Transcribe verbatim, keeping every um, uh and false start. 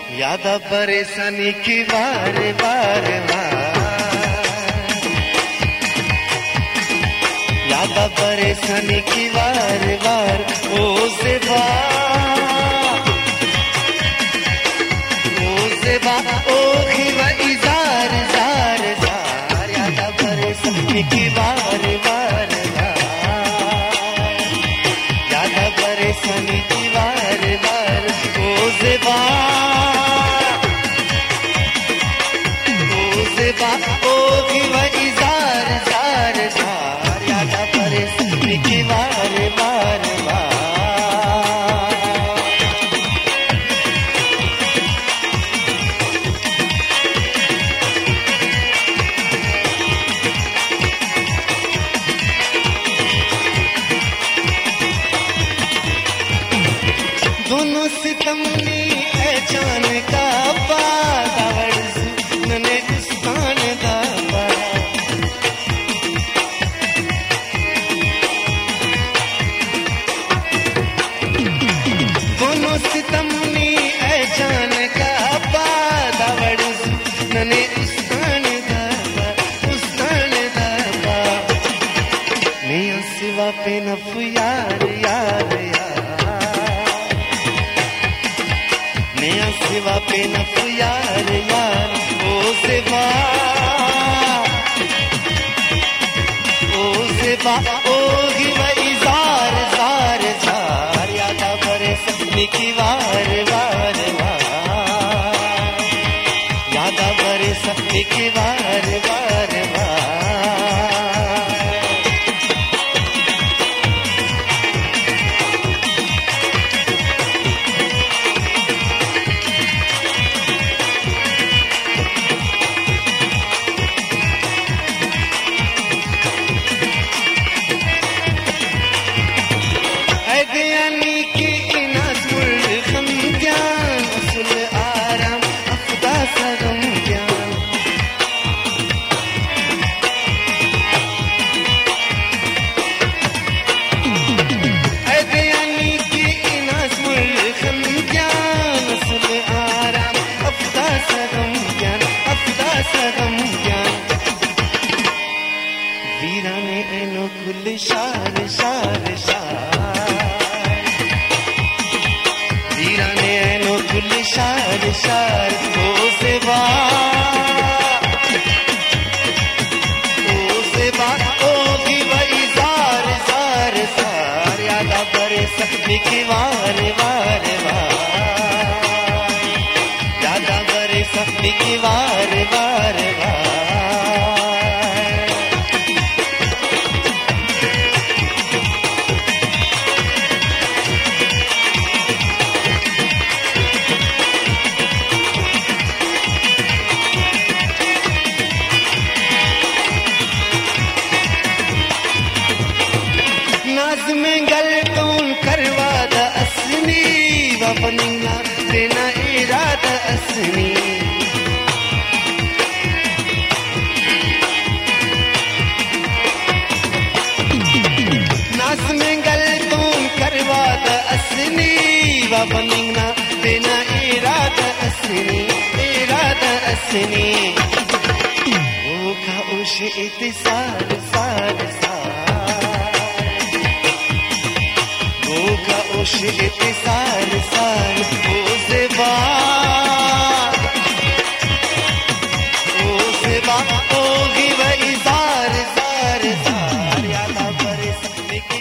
यादा परेशानी की बार बार यादा परेशानी की बार बार ओ से बार ओ से बार ओ खिवा इजार जार जार यादा परेशानी की बार बार यादा परेशानी की बार बार ओ से बार ओ खिवा इजार जार जार यादा परेशानी की बार बार दोनों सितमनी है जान का बादावड़ नने उस्तान दावा दोनों सितमनी है जान का बादावड़ नने उस्तान दावा उस्तान दावा नहीं सिवा पे नफ यार यार सिवा पे नफ यार यार ओ सिवा ओ सिवा ओ गिवा इजार जार जार यादा परेशानी की वार वार यादा परेशानी की वार वार वीराने एनो कुल शार शार शार वीराने एनो कुल शार शार ओ से बार ओ से बार ओ की वही जार जार जार यादा परेशानी की वार वार यादा परेशानी की वार वार में गलतों करवा द असनी वपनिया तेना इरादा असनी नास में गलतों करवा द असनी वपनिया तेना इरादा असनी इरादा असनी वो का उश इतिसार सार सार का उश इतिसार सार ओ से बार ओ से बार ओ गिवा इजार जार जार यादा परेशानी की